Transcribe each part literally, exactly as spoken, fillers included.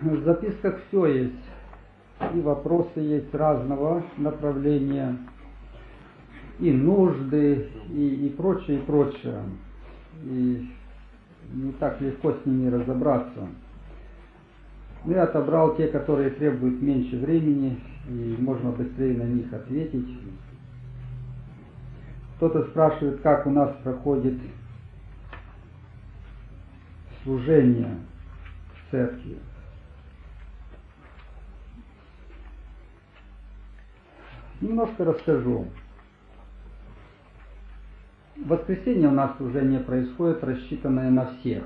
В записках все есть. И вопросы есть разного направления, и нужды, и, и прочее, и прочее. И не так легко с ними разобраться. Я отобрал те, которые требуют меньше времени, и можно быстрее на них ответить. Кто-то спрашивает, как у нас проходит служение в церкви. Немножко расскажу. В воскресенье у нас служение происходит, рассчитанное на всех.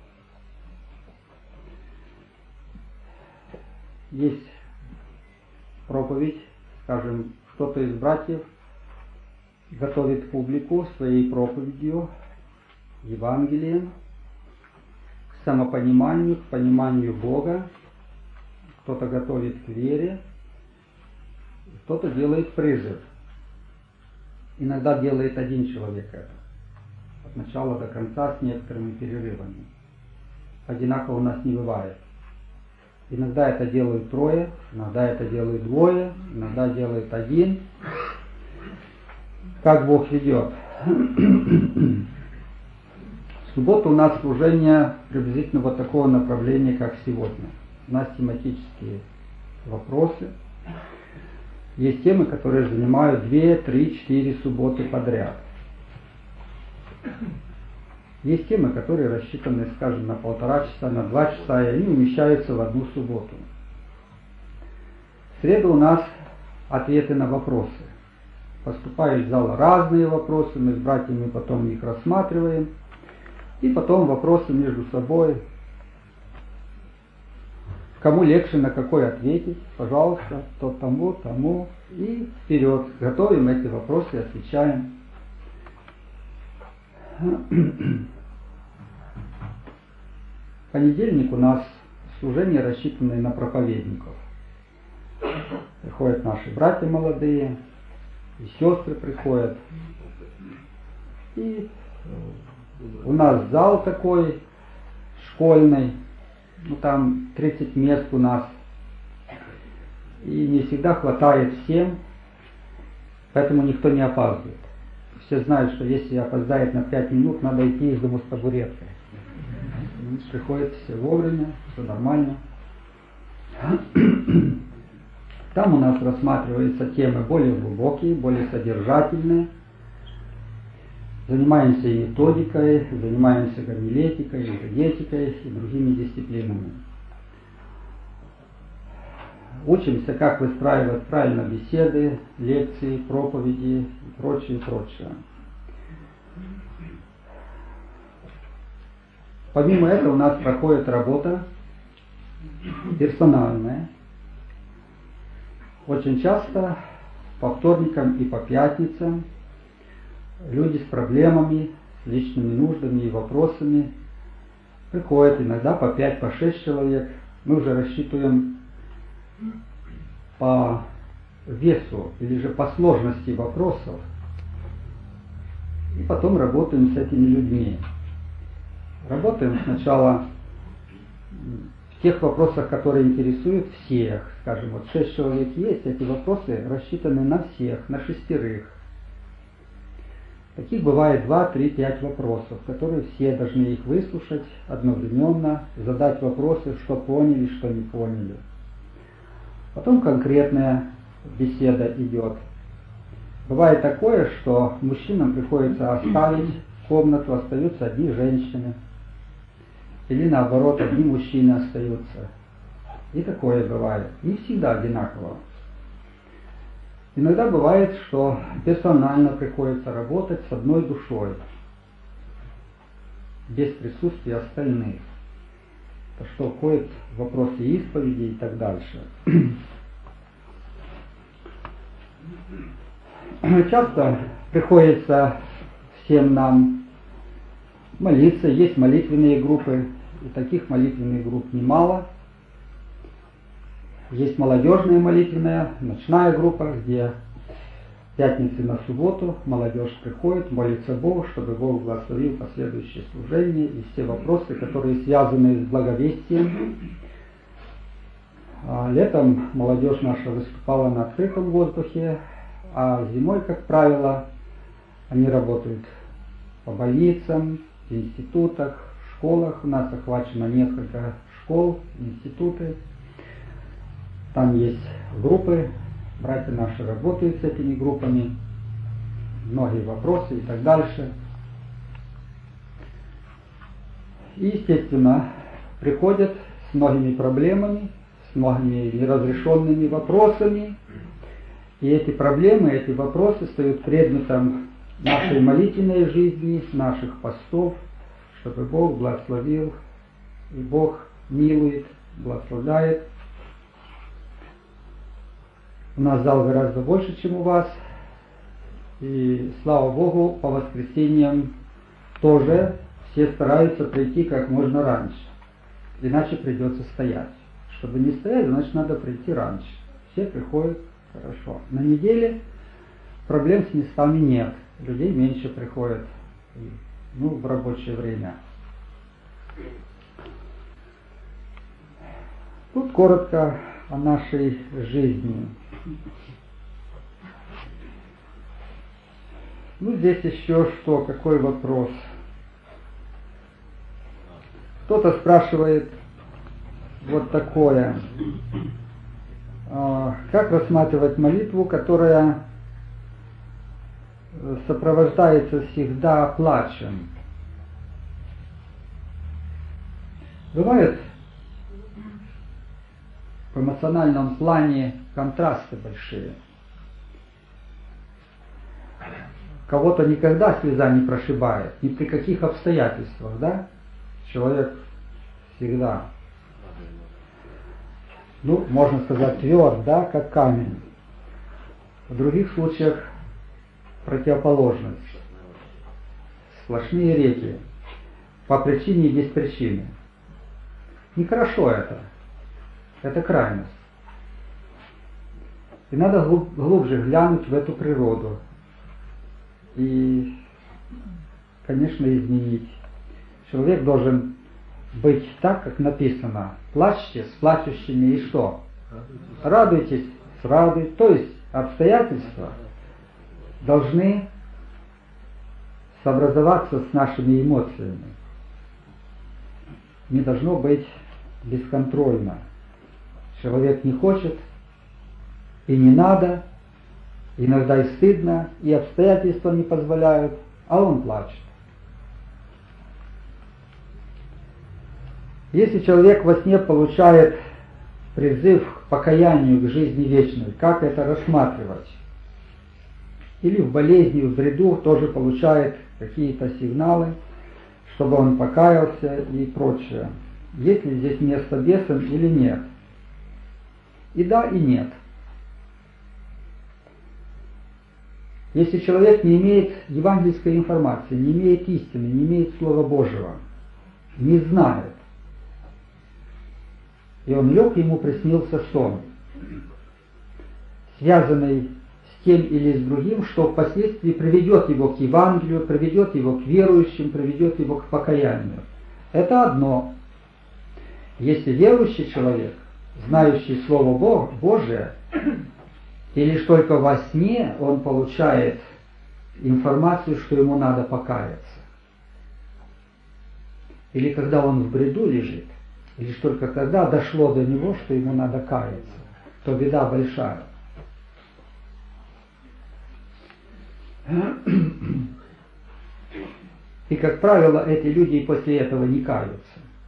Есть проповедь, скажем, кто-то из братьев готовит публику своей проповедью, Евангелием, к самопониманию, к пониманию Бога. Кто-то готовит к вере, кто-то делает призыв. Иногда делает один человек это, от начала до конца с некоторыми перерывами. Одинаково у нас не бывает. Иногда это делают трое, иногда это делают двое, иногда делает один. Как Бог ведет. В субботу у нас служение приблизительно вот такого направления, как сегодня. У нас тематические вопросы. Есть темы, которые занимают две, три, четыре субботы подряд. Есть темы, которые рассчитаны, скажем, на полтора часа, на два часа, и они умещаются в одну субботу. В среду у нас ответы на вопросы. Поступают в зал разные вопросы, мы с братьями потом их рассматриваем. И потом вопросы между собой. Кому легче на какой ответить, пожалуйста, то тому, тому. И вперед. Готовим эти вопросы, отвечаем. Понедельник у нас служение, рассчитанное на проповедников. Приходят наши братья молодые, и сестры приходят. И у нас зал такой школьный. Ну, там тридцать мест у нас. И не всегда хватает всем, поэтому никто не опаздывает. Все знают, что если опоздает на пять минут, надо идти из дома с табуреткой. Приходят все вовремя, все нормально. Там у нас рассматриваются темы более глубокие, более содержательные. Занимаемся и методикой, занимаемся гомилетикой, экзегетикой и другими дисциплинами. Учимся, как выстраивать правильно беседы, лекции, проповеди и прочее, прочее. Помимо этого у нас проходит работа персональная. Очень часто по вторникам и по пятницам люди с проблемами, с личными нуждами и вопросами приходят, иногда по пять, по шесть человек. Мы уже рассчитываем по весу или же по сложности вопросов. И потом работаем с этими людьми. Работаем сначала в тех вопросах, которые интересуют всех. Скажем, вот шесть человек есть, эти вопросы рассчитаны на всех, на шестерых. Таких бывает два, три, пять вопросов, которые все должны их выслушать одновременно, задать вопросы, что поняли, что не поняли. Потом конкретная беседа идет. Бывает такое, что мужчинам приходится оставить комнату, остаются одни женщины. Или наоборот, одни мужчины остаются. И такое бывает. Не всегда одинаково. Иногда бывает, что персонально приходится работать с одной душой, без присутствия остальных. То что входит в вопросы исповеди и так дальше. Часто приходится всем нам молиться. Есть молитвенные группы, и таких молитвенных групп немало. Есть молодежная молитвенная, ночная группа, где в пятницу на субботу молодежь приходит, молится Богу, чтобы Бог благословил последующее служение и все вопросы, которые связаны с благовестием, Летом молодежь наша выступала на открытом воздухе, а зимой, как правило, они работают по больницам, в институтах, в школах. У нас охвачено несколько школ, институты. Там есть группы, братья наши работают с этими группами, многие вопросы и так дальше. И, естественно, приходят с многими проблемами, с многими неразрешенными вопросами. И эти проблемы, эти вопросы стают предметом нашей молитвенной жизни, наших постов, чтобы Бог благословил, и Бог милует, благословляет. У нас зал гораздо больше, чем у вас. И слава Богу, по воскресеньям тоже все стараются прийти как можно раньше. Иначе придется стоять. Чтобы не стоять, значит надо прийти раньше. Все приходят хорошо. На неделе проблем с местами нет. Людей меньше приходят, ну, в рабочее время. Тут коротко о нашей жизни. Ну, здесь еще что, какой вопрос? Кто-то спрашивает вот такое. Как рассматривать молитву, которая сопровождается всегда плачем? Бывают в эмоциональном плане контрасты большие. Кого-то никогда слеза не прошибает, ни при каких обстоятельствах, да? Человек всегда, ну, можно сказать, тверд, да, как камень. В других случаях противоположность. Сплошные реки. По причине и без причины. Нехорошо это. Это крайность. И надо глубже глянуть в эту природу. И, конечно, изменить. Человек должен быть так, как написано. Плачьте с плачущими и что? Радуйтесь с радой. То есть обстоятельства должны сообразоваться с нашими эмоциями. Не должно быть бесконтрольно. Человек не хочет, и не надо, иногда и стыдно, и обстоятельства не позволяют, а он плачет. Если человек во сне получает призыв к покаянию, к жизни вечной, как это рассматривать? Или в болезни, в бреду тоже получает какие-то сигналы, чтобы он покаялся и прочее. Есть ли здесь место бесам или нет? И да, и нет. Если человек не имеет евангельской информации, не имеет истины, не имеет Слова Божьего, не знает, и он лег, ему приснился сон, связанный с тем или с другим, что впоследствии приведет его к Евангелию, приведет его к верующим, приведет его к покаянию. Это одно. Если верующий человек, знающий Слово Божие, и лишь только во сне он получает информацию, что ему надо покаяться, или когда он в бреду лежит, и лишь только когда дошло до него, что ему надо каяться, то беда большая. И, как правило, эти люди и после этого не каются.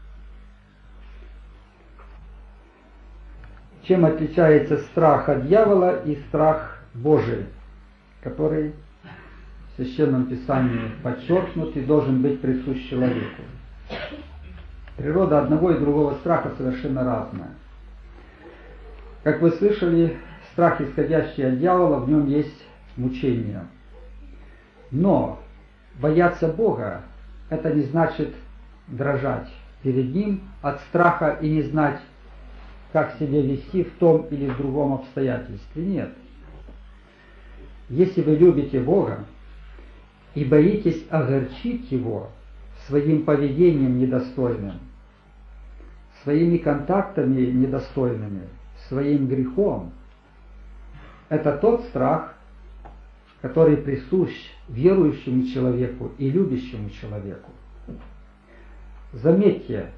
Чем отличается страх от дьявола и страх Божий, который в Священном Писании подчеркнут и должен быть присущ человеку? Природа одного и другого страха совершенно разная. Как вы слышали, страх, исходящий от дьявола, в нем есть мучение. Но бояться Бога – это не значит дрожать перед Ним от страха и не знать, как себя вести в том или в другом обстоятельстве. Нет. Если вы любите Бога и боитесь огорчить Его своим поведением недостойным, своими контактами недостойными, своим грехом, это тот страх, который присущ верующему человеку и любящему человеку. Заметьте,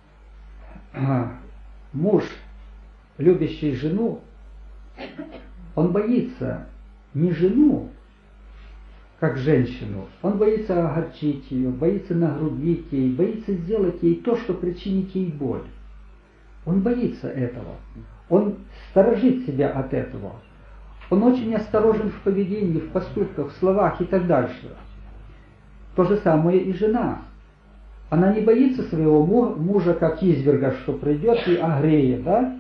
муж, любящий жену, он боится не жену, как женщину, он боится огорчить ее, боится нагрубить ей, боится сделать ей то, что причинит ей боль. Он боится этого. Он сторожит себя от этого. Он очень осторожен в поведении, в поступках, в словах и так дальше. То же самое и жена. Она не боится своего мужа, как изверга, что придет и огреет, да?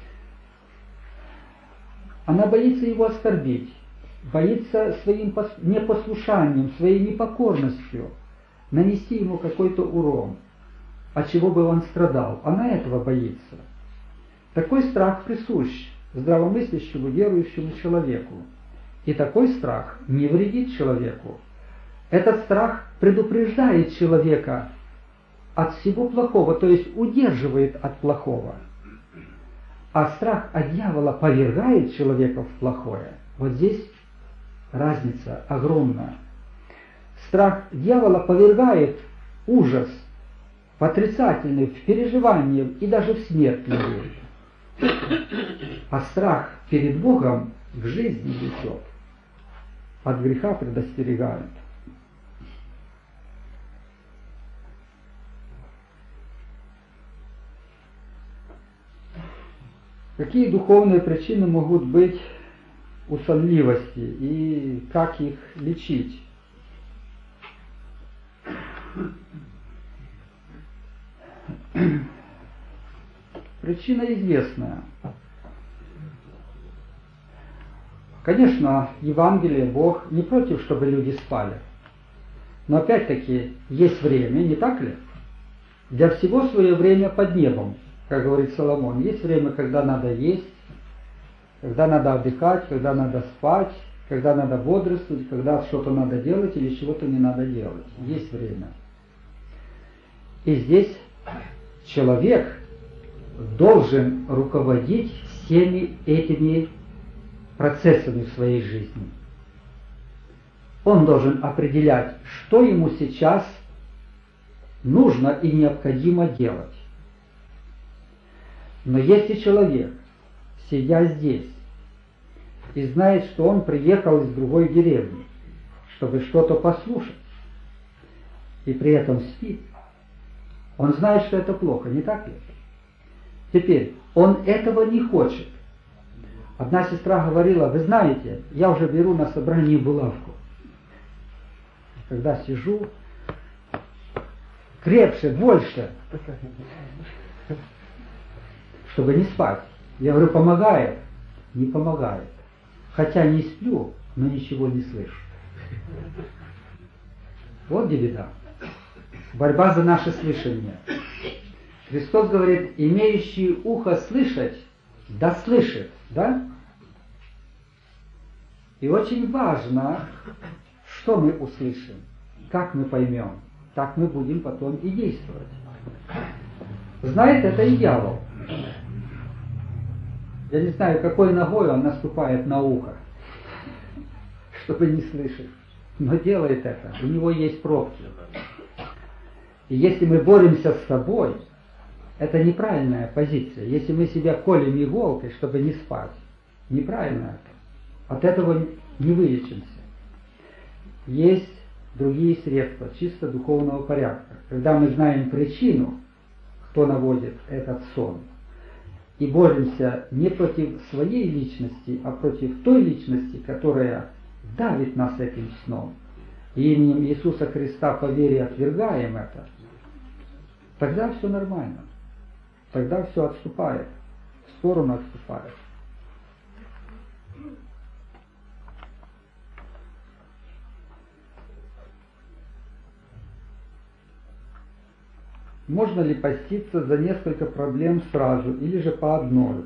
Она боится его оскорбить, боится своим непослушанием, своей непокорностью нанести ему какой-то урон, от чего бы он страдал. Она этого боится. Такой страх присущ здравомыслящему, верующему человеку. И такой страх не вредит человеку. Этот страх предупреждает человека от всего плохого, то есть удерживает от плохого. А страх от дьявола повергает человека в плохое. Вот здесь разница огромная. Страх дьявола повергает ужас в отрицательный, в переживание и даже в смерть людей. А страх перед Богом к жизни ведет, от греха предостерегает. Какие духовные причины могут быть у сонливости и как их лечить? Причина известная. Конечно, Евангелие, Бог не против, чтобы люди спали. Но опять-таки есть время, не так ли? Для всего свое время под небом, как говорит Соломон. Есть время, когда надо есть, когда надо отдыхать, когда надо спать, когда надо бодрствовать, когда что-то надо делать или чего-то не надо делать. Есть время. И здесь человек должен руководить всеми этими процессами в своей жизни. Он должен определять, что ему сейчас нужно и необходимо делать. Но если человек, сидя здесь, и знает, что он приехал из другой деревни, чтобы что-то послушать, и при этом спит, он знает, что это плохо, не так ли? Теперь, он этого не хочет. Одна сестра говорила: вы знаете, я уже беру на собрании булавку. Когда сижу, крепче, больше, чтобы не спать. Я говорю, помогает? Не помогает. Хотя не сплю, но ничего не слышу. Вот где беда. Борьба за наше слышание. Христос говорит, имеющий ухо слышать, да слышит, да? И очень важно, что мы услышим, как мы поймем, так мы будем потом и действовать. Знает это и дьявол. Я не знаю, какой ногой он наступает на ухо, чтобы не слышать, но делает это, у него есть пробки. И если мы боремся с собой, это неправильная позиция. Если мы себя колем иголкой, чтобы не спать, неправильно это. От этого не вылечимся. Есть другие средства, чисто духовного порядка. Когда мы знаем причину, кто наводит этот сон, и боремся не против своей личности, а против той личности, которая давит нас этим сном, и именем Иисуса Христа по вере отвергаем это, тогда все нормально. Тогда все отступает, в сторону отступает. Можно ли поститься за несколько проблем сразу или же по одной?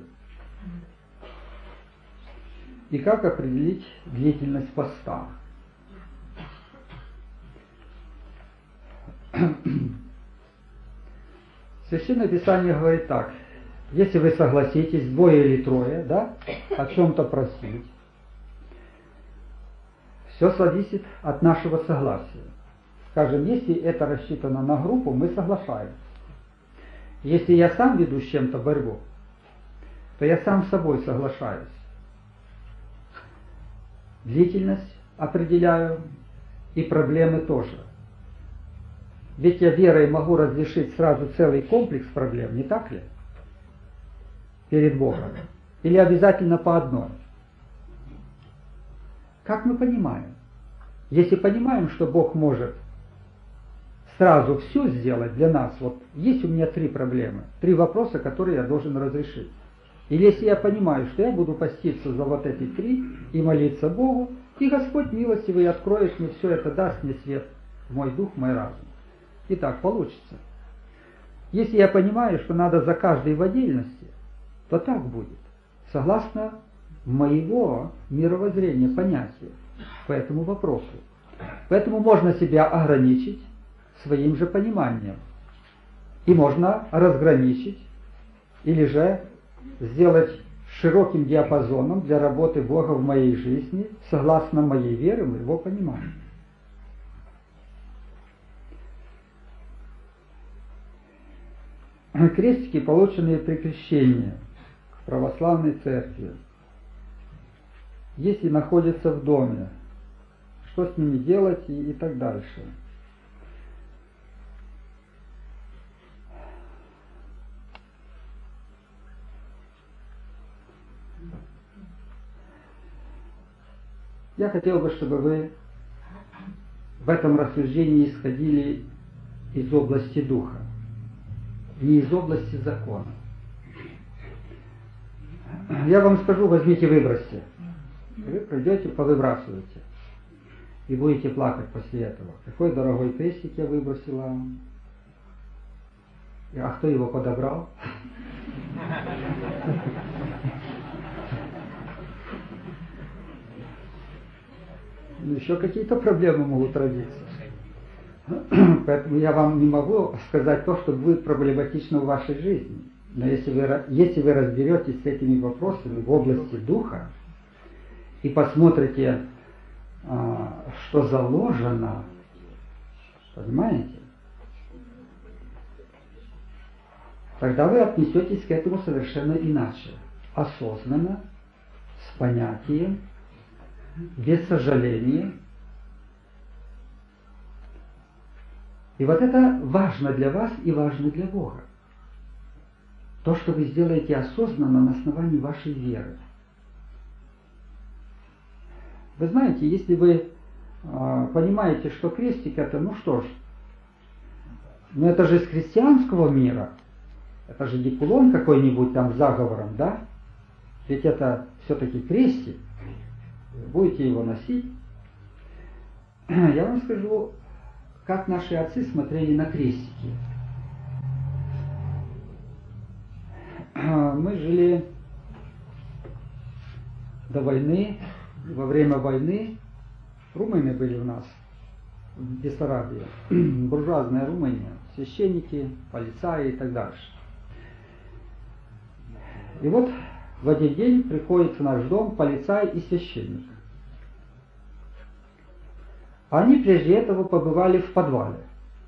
И как определить длительность поста? Священное Писание говорит так: Если вы согласитесь, двое или трое, да, о чем-то просить, все зависит от нашего согласия. Скажем, если это рассчитано на группу, мы соглашаемся. Если я сам веду с чем-то борьбу, то я сам с собой соглашаюсь. Длительность определяю и проблемы тоже. Ведь я верой могу разрешить сразу целый комплекс проблем, не так ли? Перед Богом. Или обязательно по одной. Как мы понимаем? Если понимаем, что Бог может сразу все сделать для нас, вот есть у меня три проблемы, три вопроса, которые я должен разрешить. Или если я понимаю, что я буду поститься за вот эти три и молиться Богу, и Господь милостивый откроет мне все это, даст мне свет в мой дух, в мой разум. И так получится. Если я понимаю, что надо за каждой в отдельности, то так будет, согласно моего мировоззрения, понятия по этому вопросу. Поэтому можно себя ограничить своим же пониманием. И можно разграничить, или же сделать широким диапазоном для работы Бога в моей жизни, согласно моей вере, моего понимания. Крестики, полученные при крещении в православной церкви, если находятся в доме, что с ними делать и, и так дальше. Я хотел бы, чтобы вы в этом рассуждении исходили из области духа, не из области закона. Я вам скажу, возьмите, выбросьте. Вы придете, повыбрасываете. И будете плакать после этого. Какой дорогой крестик я выбросила. А кто его подобрал? Еще какие-то проблемы могут родиться. Поэтому я вам не могу сказать то, что будет проблематично в вашей жизни. Но если вы, если вы разберетесь с этими вопросами в области духа и посмотрите, что заложено, понимаете, тогда вы отнесетесь к этому совершенно иначе. Осознанно, с понятием, без сожаления. И вот это важно для вас и важно для Бога. То, что вы сделаете осознанно на основании вашей веры. Вы знаете, если вы э, понимаете, что крестик это, ну что ж, ну это же из христианского мира, это же не кулон какой-нибудь там с заговором, да? Ведь это все-таки крестик, вы будете его носить. Я вам скажу, как наши отцы смотрели на крестики. Мы жили до войны, во время войны румыны были у нас в Бессарабии, буржуазная Румыния, священники, полицаи и так дальше. И вот в один день приходит в наш дом полицай и священник. Они прежде этого побывали в подвале.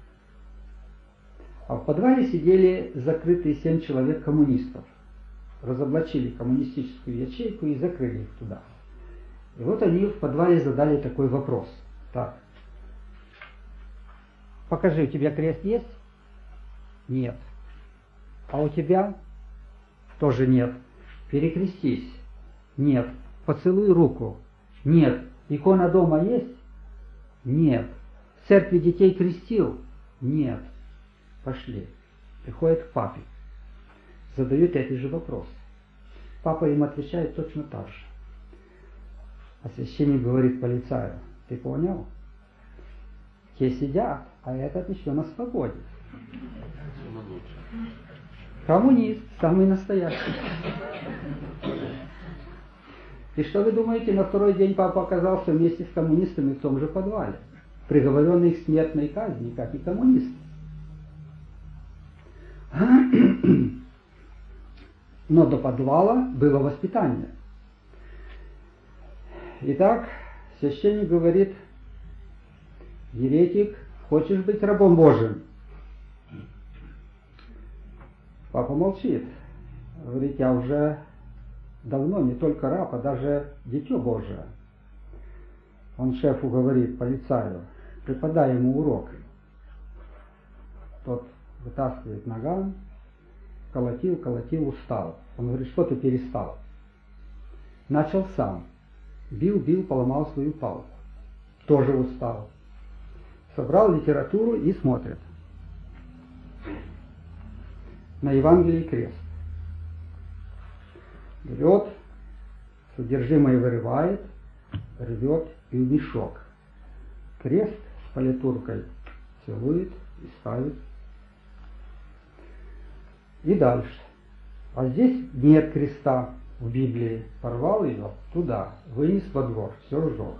А в подвале сидели закрытые семь человек коммунистов. Разоблачили коммунистическую ячейку и закрыли их туда. И вот они в подвале задали такой вопрос. Так. Покажи, у тебя крест есть? Нет. А у тебя? Тоже нет. Перекрестись. Нет. Поцелуй руку. Нет. Икона дома есть? Нет. В церкви детей крестил? Нет. Пошли. Приходят к папе. Задают эти же вопросы. Папа им отвечает точно так же. А священник говорит полицаю: ты понял? Те сидят, а этот еще на свободе. Коммунист, самый настоящий. И что вы думаете, на второй день папа оказался вместе с коммунистами в том же подвале, приговоренный к смертной казни, как и коммунист. Но до подвала было воспитание. Итак, священник говорит: еретик, хочешь быть рабом Божьим? Папа молчит. Говорит: я уже давно не только раб, а даже дитё Божие. Он шефу говорит, полицаю, преподай ему урок. Тот вытаскивает наган, колотил, колотил, устал. Он говорит: что ты перестал? Начал сам. Бил, бил, поломал свою палку. Тоже устал. Собрал литературу и смотрит. На Евангелии крест. Берет, содержимое вырывает, рвет и в мешок. Крест с политуркой целует и ставит. И дальше. А здесь нет креста в Библии. Порвал ее туда, вынес во двор, все сжег.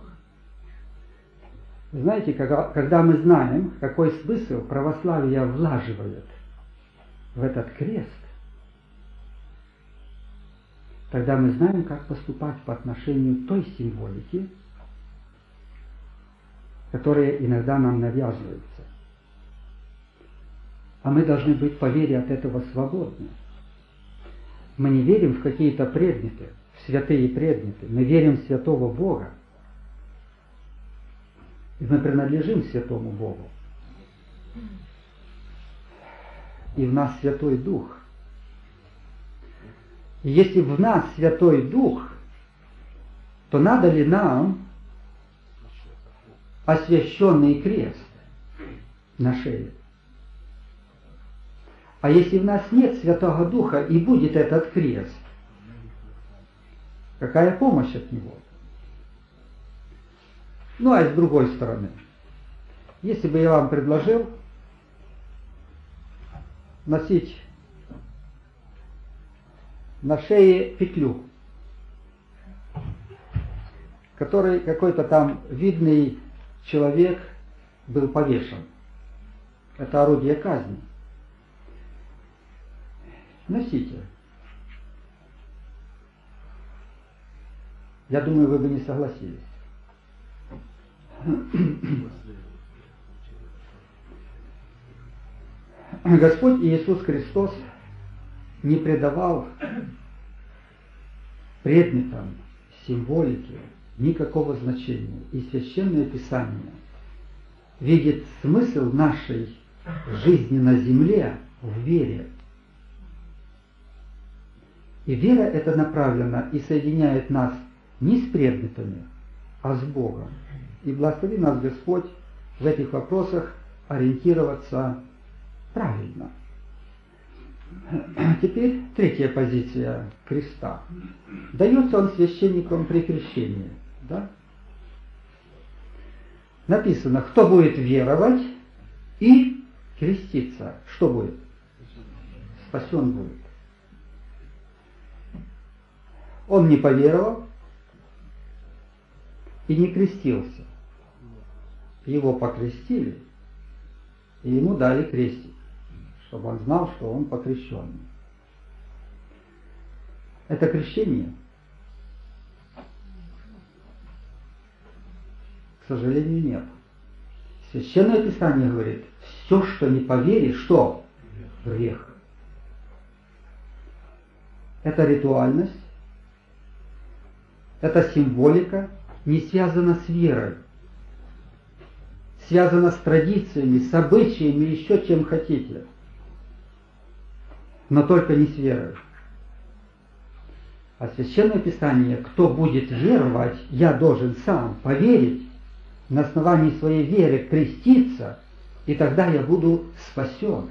Знаете, когда, когда мы знаем, какой смысл православие влаживает в этот крест, тогда мы знаем, как поступать по отношению той символики, которая иногда нам навязывается. А мы должны быть по вере от этого свободны. Мы не верим в какие-то предметы, в святые предметы. Мы верим в святого Бога. И мы принадлежим святому Богу. И в нас Святой Дух. И если в нас Святой Дух, то надо ли нам освященный крест на шее? А если в нас нет Святого Духа и будет этот крест, какая помощь от Него? Ну а с другой стороны, если бы я вам предложил носить на шее петлю, которой какой-то там видный человек был повешен, это орудие казни. Носите. Я думаю, вы бы не согласились. Господь Иисус Христос не придавал предметам, символике никакого значения. И Священное Писание видит смысл нашей жизни на земле в вере. И вера эта направлена и соединяет нас не с предметами, а с Богом. И благослови нас Господь в этих вопросах ориентироваться правильно. Теперь третья позиция креста. Дается он священникам при крещении. Да? Написано, кто будет веровать и креститься. Что будет? Спасен будет. Он не поверовал и не крестился. Его покрестили, и ему дали крестик, чтобы он знал, что он покрещенный. Это крещение? К сожалению, нет. Священное Писание говорит, все, что не по вере, что? Грех. Это ритуальность, это символика, не связана с верой, связана с традициями, с обычаями, еще чем хотите, но только не с верой. А Священное Писание, кто будет веровать, я должен сам поверить, на основании своей веры креститься, и тогда я буду спасен.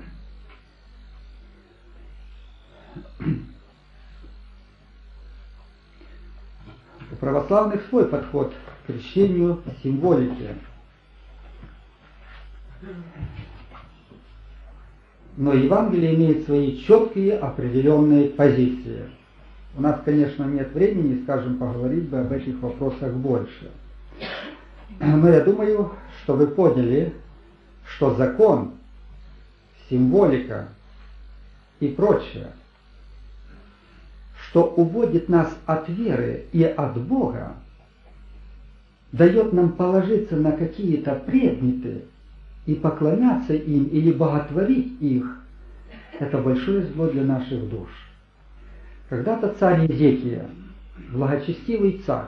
У православных свой подход к крещению, символике. Но Евангелие имеет свои четкие определенные позиции. У нас, конечно, нет времени, скажем, поговорить бы об этих вопросах больше. Но я думаю, что вы поняли, что закон, символика и прочее что уводит нас от веры и от Бога, дает нам положиться на какие-то предметы и поклоняться им или боготворить их, это большое зло для наших душ. Когда-то царь Езекия, благочестивый царь,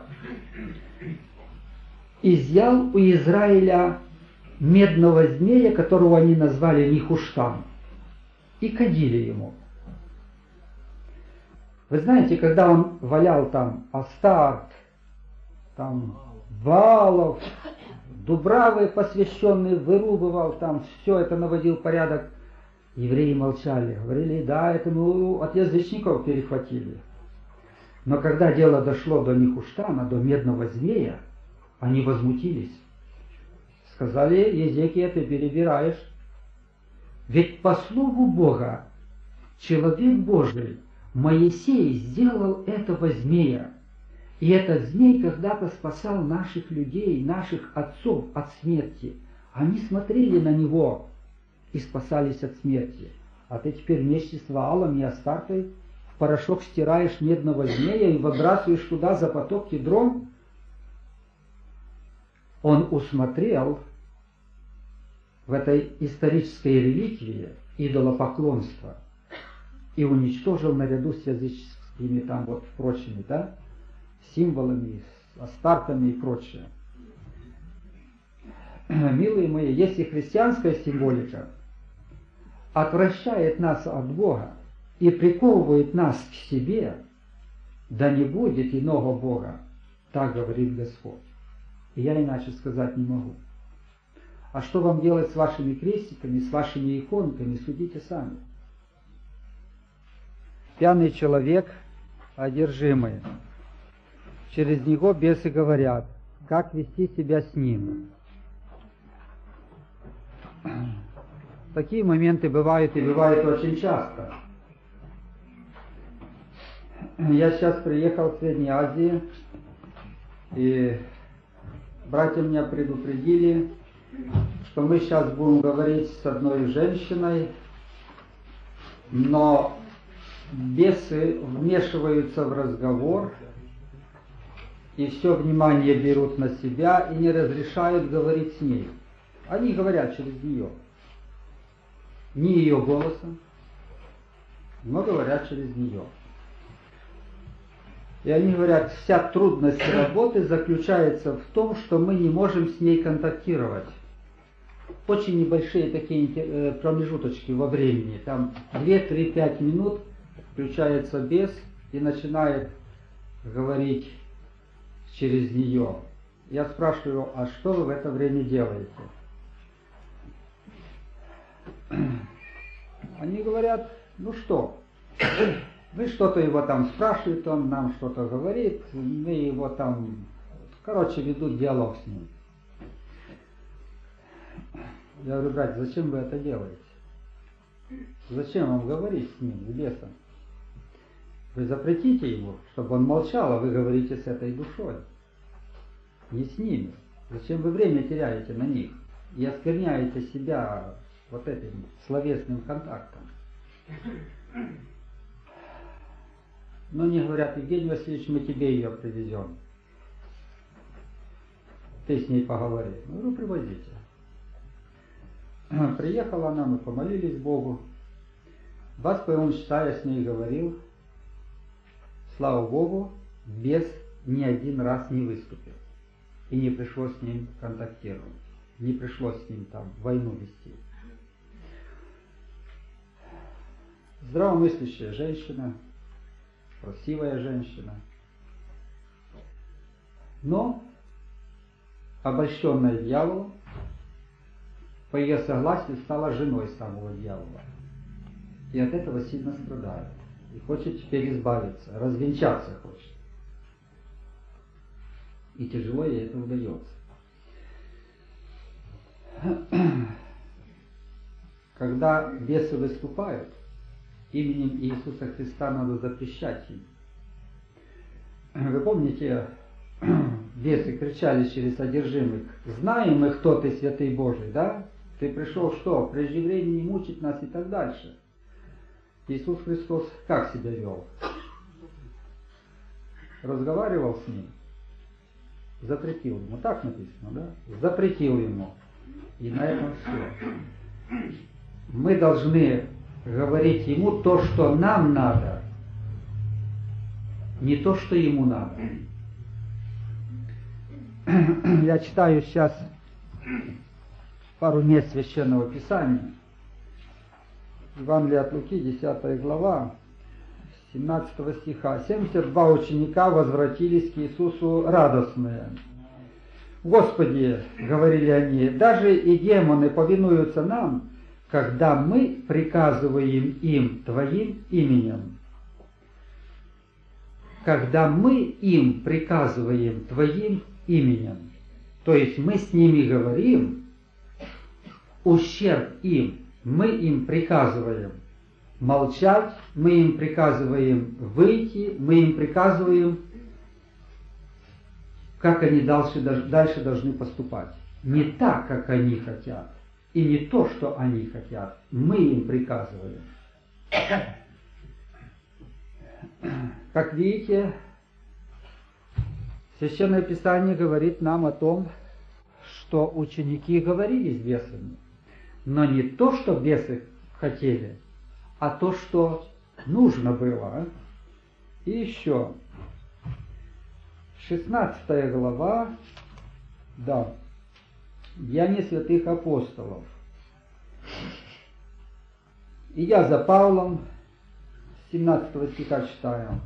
изъял у Израиля медного змея, которого они назвали Нихуштан, и кадили ему. Вы знаете, когда он валял там Астарт, там Ваалов, Дубравы посвященные, вырубывал там, все это наводил порядок, евреи молчали, говорили, да, это мы от язычников перехватили. Но когда дело дошло до Нихуштана, до медного змея, они возмутились. Сказали, Езекия, ты перебираешь. Ведь по слову Бога, человек Божий, Моисей сделал этого змея. И этот змей когда-то спасал наших людей, наших отцов от смерти. Они смотрели на него и спасались от смерти. А ты теперь вместе с Ваалом и Астартой в порошок стираешь медного змея и выбрасываешь туда за поток Кедрон? Он усмотрел в этой исторической реликвии идолопоклонство и уничтожил наряду с языческими там вот прочими, да, символами, астартами и прочее. Милые мои, если христианская символика отвращает нас от Бога и приковывает нас к себе, да не будет иного Бога, так говорит Господь. И я иначе сказать не могу. А что вам делать с вашими крестиками, с вашими иконками, судите сами. Пьяный человек, одержимый. Через него бесы говорят, как вести себя с ним. Такие моменты бывают и бывают очень часто. Я сейчас приехал в Средней Азии, и братья меня предупредили, что мы сейчас будем говорить с одной женщиной, но бесы вмешиваются в разговор, и все внимание берут на себя и не разрешают говорить с ней. Они говорят через нее. Не ее голосом, но говорят через нее. И они говорят, вся трудность работы заключается в том, что мы не можем с ней контактировать. Очень небольшие такие промежуточки во времени. Там две-три-пять минут включается бес и начинает говорить через нее. Я спрашиваю, а что вы в это время делаете? Они говорят, ну что, вы что-то его там спрашивает, он нам что-то говорит, мы его там, короче, ведут диалог с ним. Я говорю, братья, зачем вы это делаете? Зачем вам говорить с ним, с бесом? Вы запретите ему, чтобы он молчал, а вы говорите с этой душой. Не с ними. Зачем вы время теряете на них и оскверняете себя вот этим словесным контактом? Но они говорят, Евгений Васильевич, мы тебе ее привезем. Ты с ней поговори. Ну, вы привозите. Приехала она, мы помолились Богу. двадцать первого числа я с ней говорил. Слава Богу, бес ни один раз не выступил. И не пришлось с ним контактировать. Не пришлось с ним там войну вести. Здравомыслящая женщина, красивая женщина, но обольщенная дьяволом, по ее согласию стала женой самого дьявола. И от этого сильно страдает. И хочет теперь избавиться, развенчаться хочет. И тяжело ей это удается. Когда бесы выступают, именем Иисуса Христа надо запрещать им. Вы помните, бесы кричали через одержимых: «Знаем мы, кто ты, святый Божий, да? Ты пришел что, прежде времени мучить нас» и так дальше. Иисус Христос как себя вел? разговаривал с ним, запретил ему, так написано, да? Запретил ему. И на этом все. Мы должны говорить ему то, что нам надо, не то, что ему надо. Я читаю сейчас пару мест Священного Писания. Евангелие от Луки, десятая глава, семнадцатого стиха. семьдесят два ученика возвратились к Иисусу радостные. «Господи, — говорили они, — даже и демоны повинуются нам, когда мы приказываем им Твоим именем». Когда мы им приказываем Твоим именем, то есть мы с ними говорим, ущерб им, мы им приказываем молчать, мы им приказываем выйти, мы им приказываем, как они дальше, дальше должны поступать. Не так, как они хотят, и не то, что они хотят, мы им приказываем. Как видите, Священное Писание говорит нам о том, что ученики говорили с бесами, но не то, что бесы хотели, а то, что нужно было. И еще, шестнадцатая глава, да, Деяния святых апостолов. И я за Павлом, семнадцатого стиха читаю.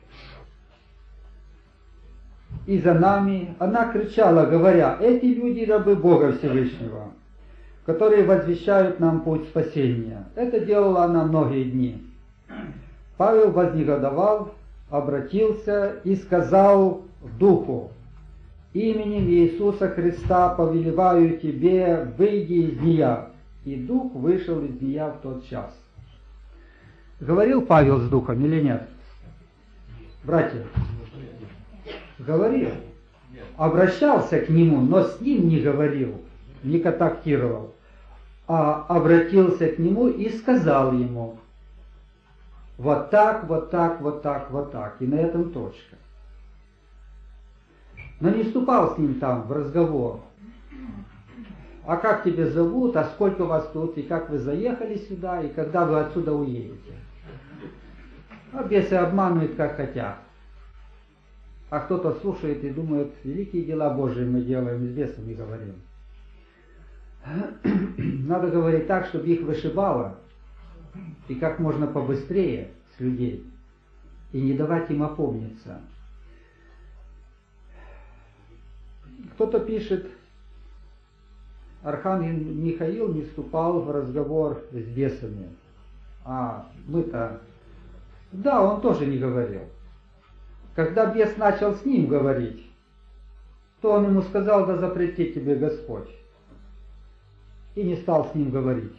«И за нами она кричала, говоря: эти люди рабы Бога Всевышнего, которые возвещают нам путь спасения». Это делала она многие дни. Павел вознегодовал, обратился и сказал духу: «Именем Иисуса Христа повелеваю тебе, выйди из нея». И дух вышел из нея в тот час. Говорил Павел с духом или нет? Братья? Говорил. Обращался к нему, но с ним не говорил, не контактировал. А обратился к нему и сказал ему: вот так, вот так, вот так, вот так. И на этом точка. Но не вступал с ним там в разговор. А как тебя зовут, а сколько вас тут, и как вы заехали сюда, и когда вы отсюда уедете. А бесы обманывают, как хотят. А кто-то слушает и думает: великие дела Божии мы делаем, и с бесами говорим. Надо говорить так, чтобы их вышибало, и как можно побыстрее с людей, и не давать им опомниться. Кто-то пишет: Архангел Михаил не вступал в разговор с бесами. А мы-то... Да, он тоже не говорил. Когда бес начал с ним говорить, то он ему сказал: да запрети тебе Господь. И не стал с ним говорить.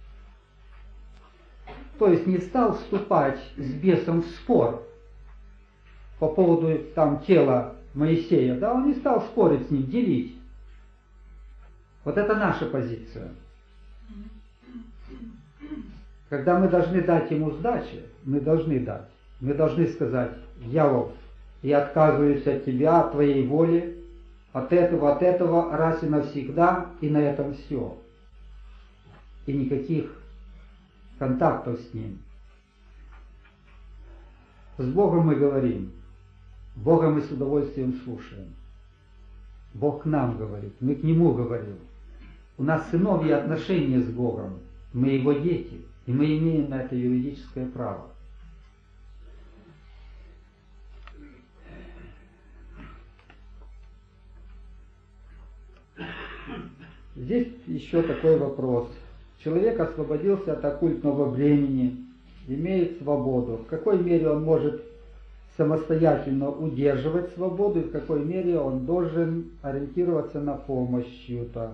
То есть не стал вступать с бесом в спор по поводу там тела Моисея. Да, он не стал спорить с ним, делить. Вот это наша позиция. Когда мы должны дать ему сдачи, мы должны дать. Мы должны сказать: дьявол, я отказываюсь от тебя, от твоей воли, от этого, от этого, раз и навсегда, и на этом все. И никаких контактов с ним. С Богом мы говорим, Бога мы с удовольствием слушаем. Бог к нам говорит, мы к Нему говорим. У нас сыновьи отношения с Богом, мы Его дети, и мы имеем на это юридическое право. Здесь еще такой вопрос. Человек освободился от оккультного бремени, имеет свободу. В какой мере он может самостоятельно удерживать свободу и в какой мере он должен ориентироваться на помощь чью-то?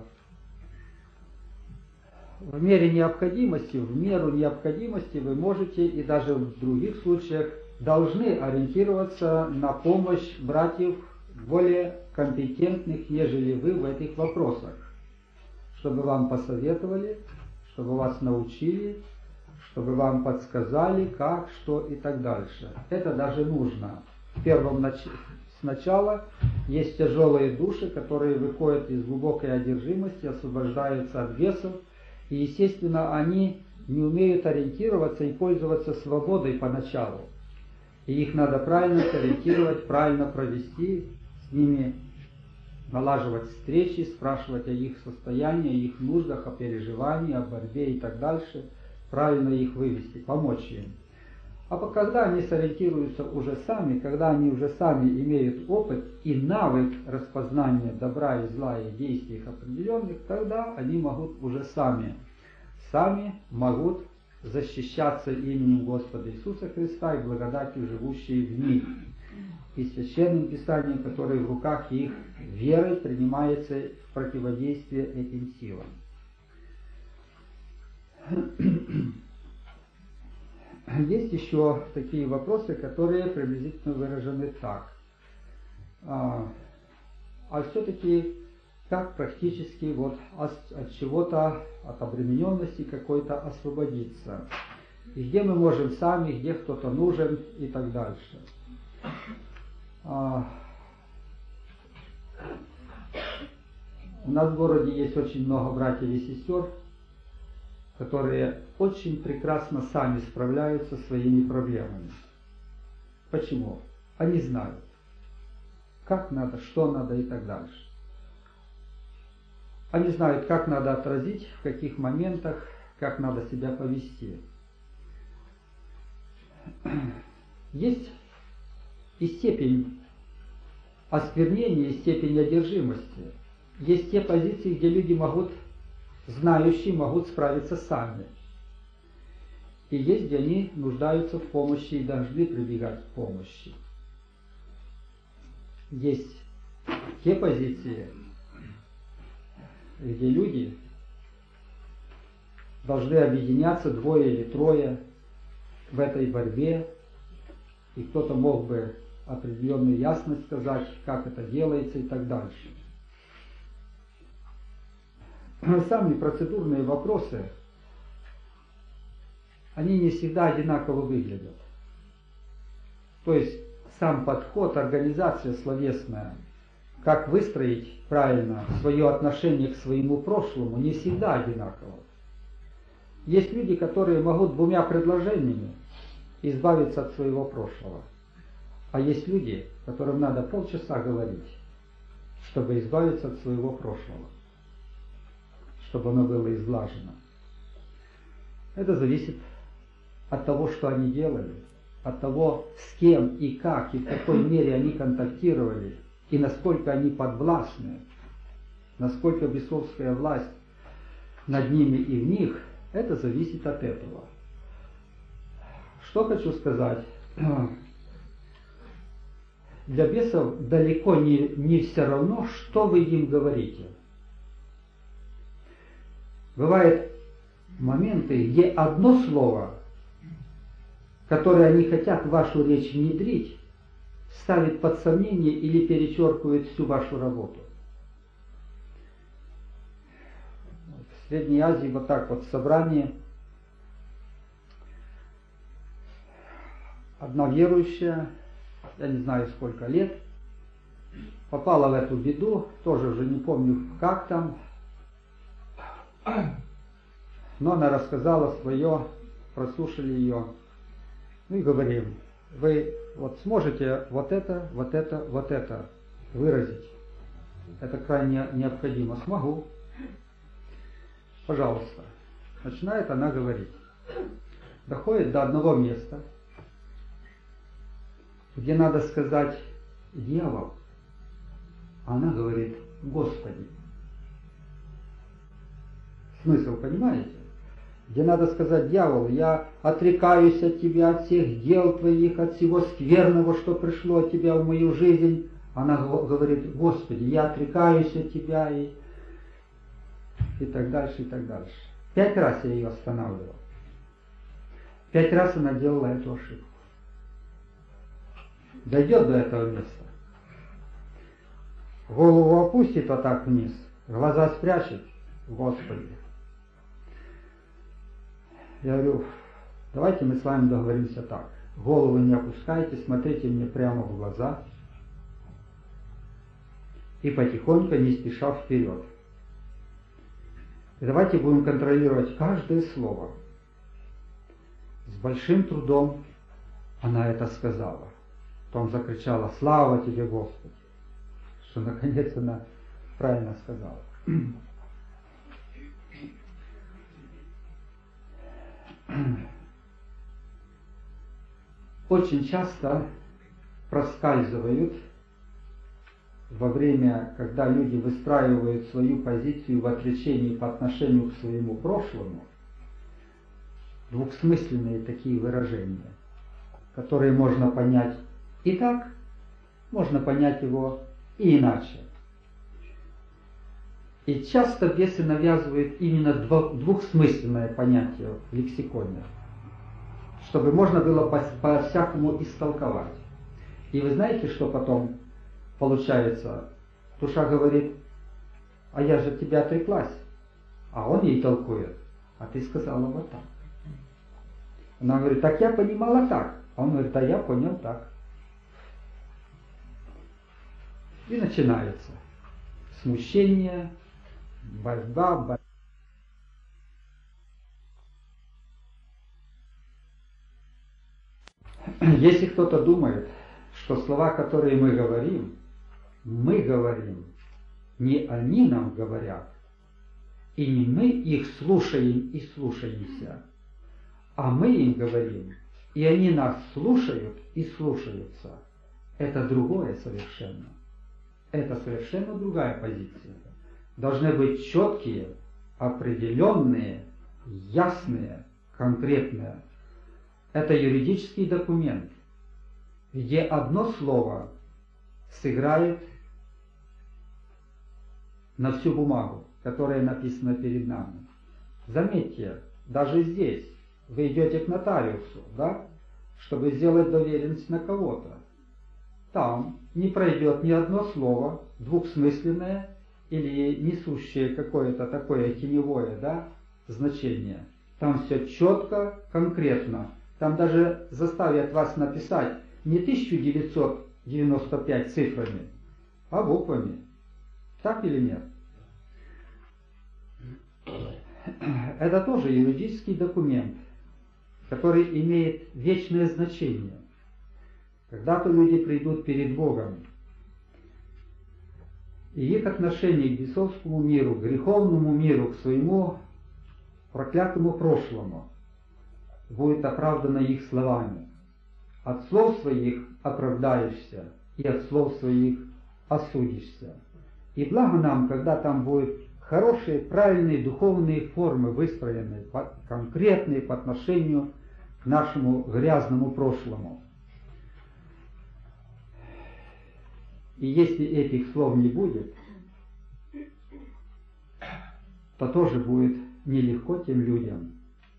В мере необходимости, в меру необходимости вы можете и даже в других случаях должны ориентироваться на помощь братьев более компетентных, нежели вы в этих вопросах, чтобы вам посоветовали, чтобы вас научили, чтобы вам подсказали, как, что и так дальше. Это даже нужно. в первом нач... сначала есть тяжелые души, которые выходят из глубокой одержимости, освобождаются от бесов, и, естественно, они не умеют ориентироваться и пользоваться свободой поначалу. И их надо правильно сориентировать, правильно провести, с ними налаживать встречи, спрашивать о их состоянии, о их нуждах, о переживании, о борьбе и так дальше, правильно их вывести, помочь им. А когда они сориентируются уже сами, когда они уже сами имеют опыт и навык распознания добра и зла и действий их определенных, тогда они могут уже сами, сами могут защищаться именем Господа Иисуса Христа и благодатью, живущей в них, и Священным Писанием, которое в руках их верой принимается в противодействие этим силам. Есть еще такие вопросы, которые приблизительно выражены так. А, а все-таки как практически вот от чего-то, от обремененности какой-то освободиться? И где мы можем сами, где кто-то нужен и так дальше. А, у нас в городе есть очень много братьев и сестер, которые очень прекрасно сами справляются со своими проблемами. Почему? Они знают, как надо, что надо и так дальше. Они знают, как надо отразить, в каких моментах, как надо себя повести. Есть и степень осквернения, и степень одержимости. Есть те позиции, где люди могут, знающие, могут справиться сами. И есть, где они нуждаются в помощи и должны прибегать к помощи. Есть те позиции, где люди должны объединяться, двое или трое, в этой борьбе, и кто-то мог бы определенную ясность сказать, как это делается и так дальше. Сами процедурные вопросы, они не всегда одинаково выглядят. То есть сам подход, организация словесная, как выстроить правильно свое отношение к своему прошлому, не всегда одинаково. Есть люди, которые могут двумя предложениями избавиться от своего прошлого. А есть люди, которым надо полчаса говорить, чтобы избавиться от своего прошлого, чтобы оно было изглажено. Это зависит от того, что они делали, от того, с кем и как, и в какой мере они контактировали, и насколько они подвластны, насколько бесовская власть над ними и в них, это зависит от этого. Что хочу сказать? Для бесов далеко не, не все равно, что вы им говорите. Бывают моменты, где одно слово, которое они хотят в вашу речь внедрить, ставит под сомнение или перечеркивает всю вашу работу. В Средней Азии вот так вот в собрании одна верующая, я не знаю сколько лет, попала в эту беду, тоже уже не помню как там, но она рассказала свое, прослушали ее, ну и говорим, вы вот сможете вот это, вот это, вот это выразить? Это крайне необходимо. Смогу. Пожалуйста. Начинает она говорить. Доходит до одного места, где надо сказать «дьявол», а она говорит «Господи». Смысл понимаете? Где надо сказать «дьявол, я отрекаюсь от тебя, от всех дел твоих, от всего скверного, что пришло от тебя в мою жизнь». Она говорит «Господи, я отрекаюсь от тебя» и, и так дальше, и так дальше. Пять раз я ее останавливал. Пять раз она делала эту ошибку. Дойдет до этого места. Голову опустит вот так вниз, глаза спрячет. Господи. Я говорю, давайте мы с вами договоримся так. голову не опускайте, смотрите мне прямо в глаза и потихоньку, не спеша, вперед. И давайте будем контролировать каждое слово. С большим трудом она это сказала. Потом закричала: «Слава тебе, Господи!» Что наконец она правильно сказала. Очень часто проскальзывают во время, когда люди выстраивают свою позицию в отречении по отношению к своему прошлому, двухсмысленные такие выражения, которые можно понять и так, можно понять его и иначе. И часто бесы навязывают именно двухсмысленное понятие в лексиконе, чтобы можно было по-всякому истолковать. И вы знаете, что потом получается? Душа говорит: «А я же от тебя отреклась». А он ей толкует: «А ты сказала вот так». Она говорит: «Так я понимала так». А он говорит: «А я понял так». И начинается смущение, борьба, борьба. Если кто-то думает, что слова, которые мы говорим, мы говорим, не они нам говорят, и не мы их слушаем и слушаемся, а мы им говорим, и они нас слушают и слушаются, это другое совершенно. Это совершенно другая позиция. Должны быть четкие, определенные, ясные, конкретные. Это юридический документ, где одно слово сыграет на всю бумагу, которая написана перед нами. Заметьте, даже здесь вы идете к нотариусу, да, чтобы сделать доверенность на кого-то. Там не пройдет ни одно слово двухсмысленное или несущее какое-то такое теневое, да, значение. Там все четко, конкретно. Там даже заставят вас написать не тысяча девятьсот девяносто пять цифрами, а буквами. Так или нет? Это тоже юридический документ, который имеет вечное значение. Когда-то люди придут перед Богом, и их отношение к бесовскому миру, к греховному миру, к своему проклятому прошлому будет оправдано их словами. От слов своих оправдаешься, и от слов своих осудишься. И благо нам, когда там будут хорошие, правильные духовные формы выстроены, конкретные по отношению к нашему грязному прошлому. И если этих слов не будет, то тоже будет нелегко тем людям.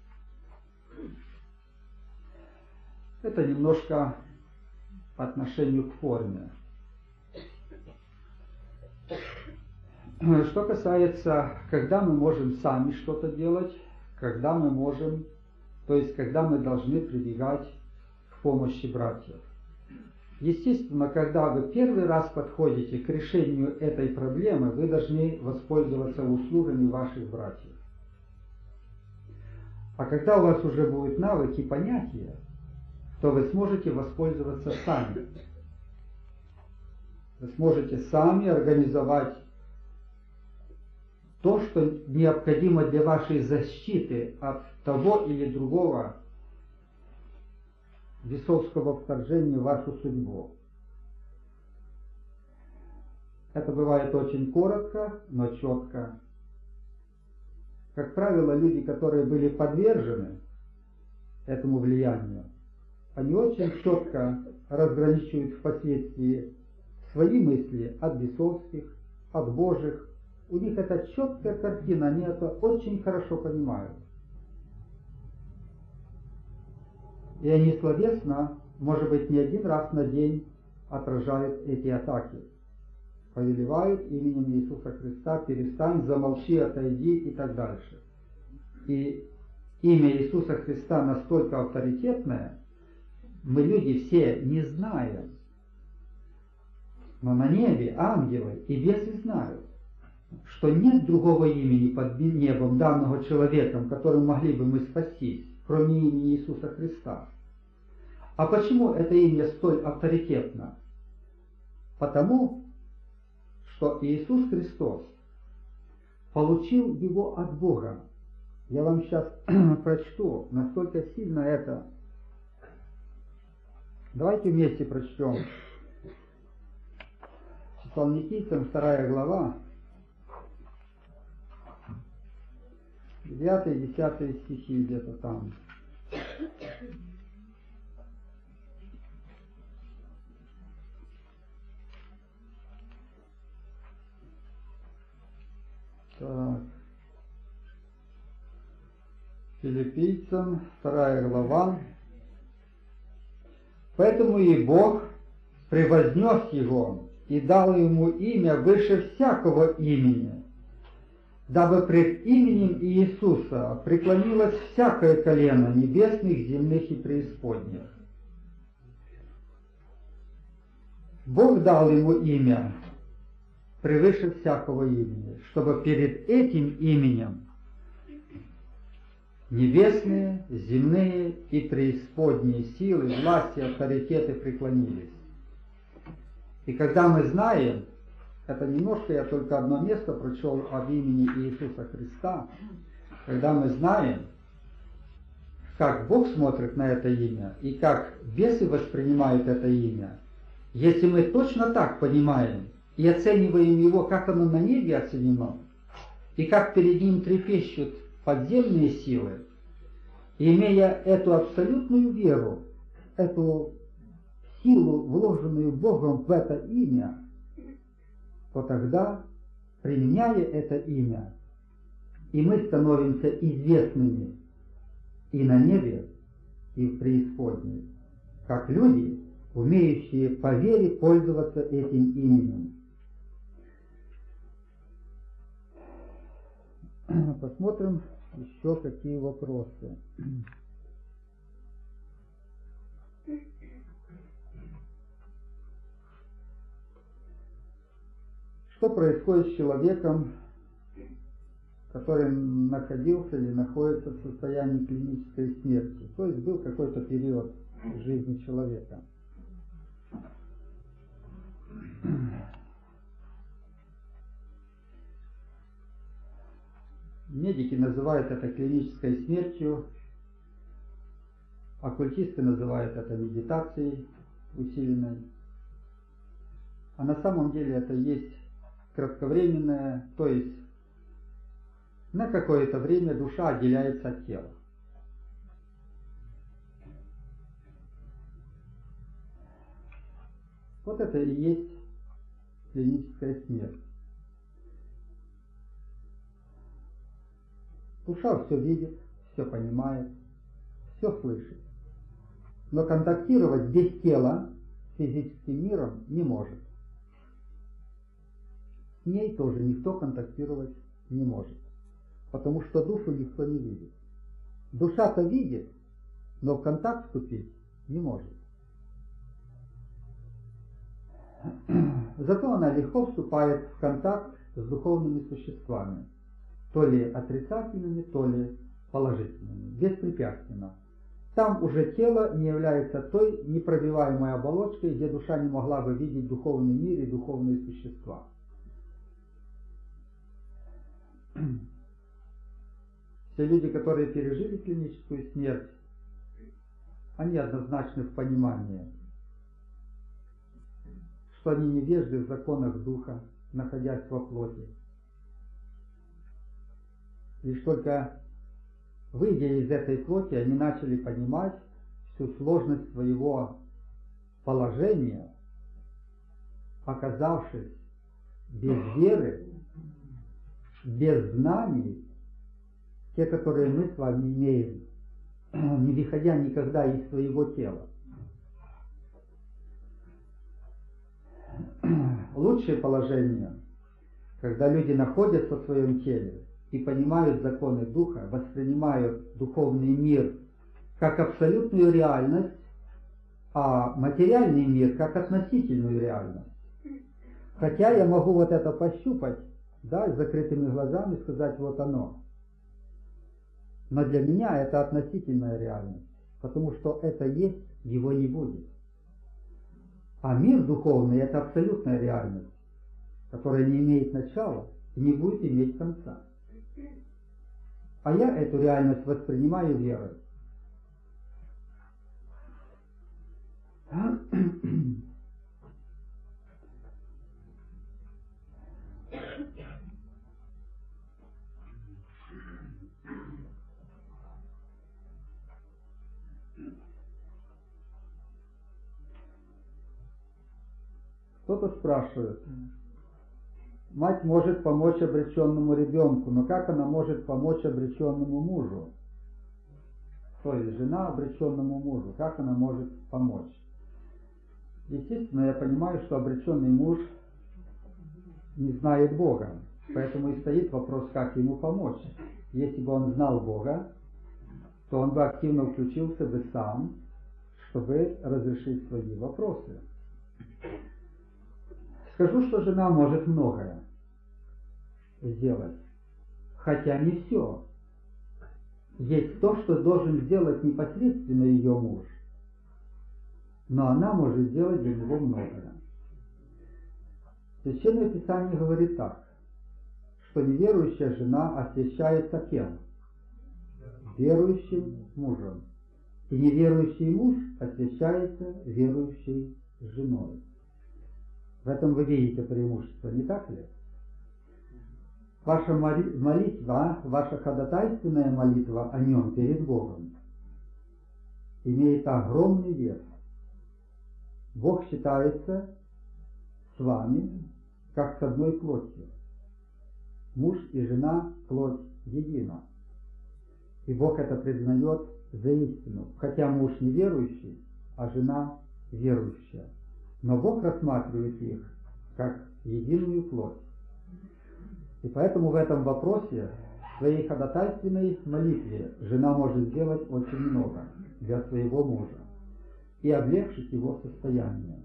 Это немножко по отношению к форме. Что касается, когда мы можем сами что-то делать, когда мы можем, то есть когда мы должны прибегать к помощи братьев. Естественно, когда вы первый раз подходите к решению этой проблемы, вы должны воспользоваться услугами ваших братьев. А когда у вас уже будут навыки, понятия, то вы сможете воспользоваться сами. Вы сможете сами организовать то, что необходимо для вашей защиты от того или другого бесовского вторжения в вашу судьбу. Это бывает очень коротко, но четко. Как правило, люди, которые были подвержены этому влиянию, они очень четко разграничивают впоследствии свои мысли от бесовских, от божьих. У них это четкая картина, они это очень хорошо понимают. И они словесно, может быть, не один раз на день отражают эти атаки. Повелевают именем Иисуса Христа: перестань, замолчи, отойди и так дальше. И имя Иисуса Христа настолько авторитетное, мы люди все не знаем. Но на небе ангелы и бесы знают, что нет другого имени под небом, данного человеком, которым могли бы мы спастись, кроме имени Иисуса Христа. А почему это имя столь авторитетно? Потому, что Иисус Христос получил его от Бога. Я вам сейчас прочту, насколько сильно это. Давайте вместе прочтем. Фессалоникийцам вторая глава, девятый-десятый стихи где-то там. Так. Филиппийцам вторая глава. Поэтому и Бог превознес его и дал ему имя выше всякого имени, дабы пред именем Иисуса преклонилось всякое колено небесных, земных и преисподних. Бог дал ему имя превыше всякого имени, чтобы перед этим именем небесные, земные и преисподние силы, власти, авторитеты преклонились. И когда мы знаем, это немножко, я только одно место прочел об имени Иисуса Христа, когда мы знаем, как Бог смотрит на это имя и как бесы воспринимают это имя, если мы точно так понимаем и оцениваем его, как оно на небе оценено, и как перед ним трепещут подземные силы, и имея эту абсолютную веру, эту силу, вложенную Богом в это имя, то тогда, применяя это имя, и мы становимся известными и на небе, и в преисподней, как люди, умеющие по вере пользоваться этим именем. Посмотрим еще какие вопросы. Что происходит с человеком, который находился или находится в состоянии клинической смерти? То есть был какой-то период в жизни человека. Медики называют это клинической смертью, оккультисты называют это медитацией усиленной. А на самом деле это есть кратковременное, то есть на какое-то время душа отделяется от тела. Вот это и есть клиническая смерть. Душа все видит, все понимает, все слышит. Но контактировать без тела с физическим миром не может. С ней тоже никто контактировать не может. Потому что душу никто не видит. Душа-то видит, но в контакт вступить не может. Зато она легко вступает в контакт с духовными существами. То ли отрицательными, то ли положительными, беспрепятственно. Там уже тело не является той непробиваемой оболочкой, где душа не могла бы видеть духовный мир и духовные существа. Все люди, которые пережили клиническую смерть, они однозначны в понимании, что они невежды в законах Духа, находясь во плоти. Лишь только выйдя из этой плоти, они начали понимать всю сложность своего положения, оказавшись без веры, без знаний, те, которые мы с вами имеем, не выходя никогда из своего тела. Лучшее положение, когда люди находятся в своем теле и понимают законы Духа, воспринимают духовный мир как абсолютную реальность, а материальный мир как относительную реальность. Хотя я могу вот это пощупать, да, с закрытыми глазами сказать, вот оно. Но для меня это относительная реальность, потому что это есть, его не будет. А мир духовный — это абсолютная реальность, которая не имеет начала и не будет иметь конца. А я эту реальность воспринимаю верой. Кто-то спрашивает, мать может помочь обреченному ребенку, но как она может помочь обреченному мужу? То есть жена обреченному мужу, как она может помочь? Естественно, я понимаю, что обреченный муж не знает Бога, поэтому и стоит вопрос, как ему помочь. Если бы он знал Бога, то он бы активно включился бы сам, чтобы разрешить свои вопросы. Скажу, что жена может многое сделать, хотя не все. Есть то, что должен сделать непосредственно ее муж, но она может сделать для него многое. Священное Писание говорит так, что неверующая жена освящается кем? Верующим мужем. И неверующий муж освящается верующей женой. В этом вы видите преимущество, не так ли? Ваша молитва, ваша ходатайственная молитва о нем перед Богом имеет огромный вес. Бог считается с вами как с одной плотью. Муж и жена плоть едина. И Бог это признает за истину. Хотя муж неверующий, а жена верующая. Но Бог рассматривает их как единую плоть. И поэтому в этом вопросе, в своей ходатайственной молитве, жена может сделать очень много для своего мужа и облегчить его состояние.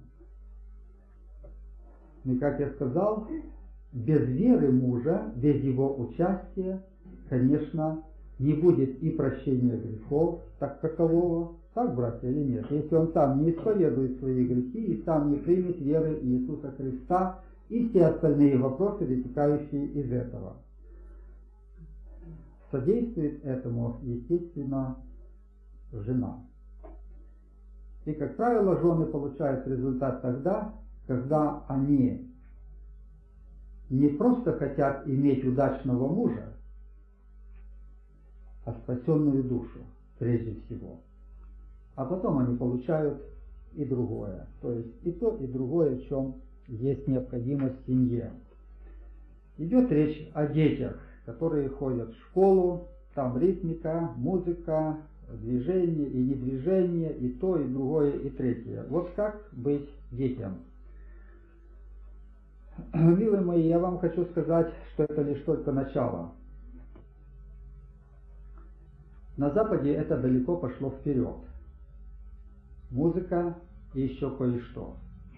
И как я сказал, без веры мужа, без его участия, конечно, не будет и прощения грехов, так такового, так, братья, или нет? Если он сам не исповедует свои грехи и сам не примет веры Иисуса Христа и все остальные вопросы, вытекающие из этого. Содействует этому, естественно, жена. И, как правило, жены получают результат тогда, когда они не просто хотят иметь удачного мужа, а спасенную душу, прежде всего. А потом они получают и другое. То есть и то, и другое, в чем есть необходимость в семье. Идет речь о детях, которые ходят в школу, там ритмика, музыка, движение и недвижение, и то, и другое, и третье. Вот как быть детям? Милые мои, я вам хочу сказать, что это лишь только начало. На Западе это далеко пошло вперед. Музыка и еще кое-что.